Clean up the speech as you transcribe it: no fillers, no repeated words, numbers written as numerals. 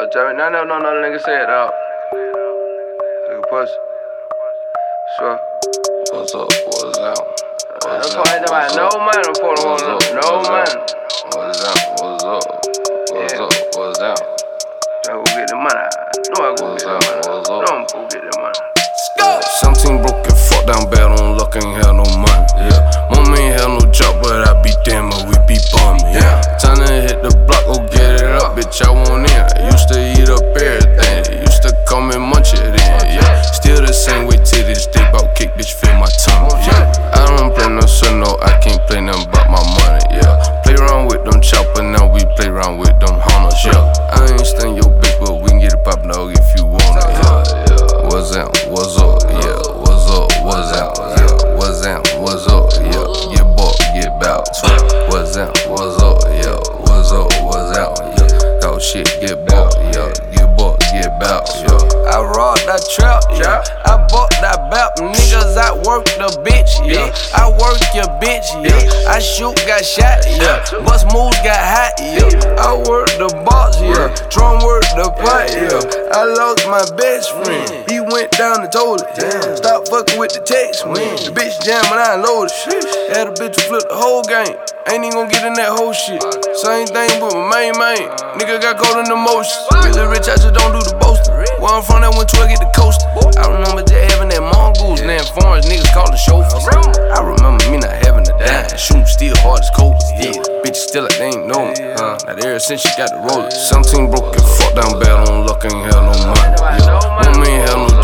Jamie, no nigga said dog. Nigga pussy. Sure. What's up? What's out? That's why ain't nobody no money for the one. No money. What's up? What's up? What's up? What's out? I go get the money. No, I go get the money. No, I'm go get the money. Yeah, 17 broke and fuck down bad on luck, ain't had no money. Yeah, mama ain't had no job, but I be damn it, we be bumming. Yeah, time to hit the block, go get it up, bitch. I want in. I used to eat up everything. They used to come and munch it in. Yeah, still the same way to this day. Bout kick, bitch, fill my tummy. Yeah, I don't play no son, no, I can't play nothing but my money. Yeah, play around with them chopper, now we play around with them hunters. Yeah, I ain't stand your bitch, but we can get it poppin' dog if you want it. Yeah, what's out? What's up? Yeah, what's up? What's out? Yeah, what's out? What's up? Yeah, get bought, get bout. What's out? What's up? Yeah, what's up? What's out? Yeah, dog shit, get bought. Yeah, get bought, get bout. Yeah, I robbed that trap, yeah. I bought that bap, niggas, I work the bitch, yeah. I work your bitch, yeah. I shoot, got shot, yeah. Bust moves, got hot, yeah. I work the boss, yeah. Drum work the pot, yeah. I lost my best friend, he went down and told it. Stop fucking with the text, man. The bitch jammed when I unloaded. Had a bitch to flip the whole game. Ain't even gon' get in that whole shit. Same thing with my main. Nigga got caught in the motion. Really rich, I just don't do the boasting. Where I'm from, that 112 get the coast. I remember just having that mongoose. And then foreign niggas called the chauffeurs. I remember me not having a dime. Shooting still hard as cold. Yeah, bitch still like they ain't know me. Not ever since she got the roller. 17 broke and fuck down bad on luck, ain't had no money. Yeah, mama ain't had no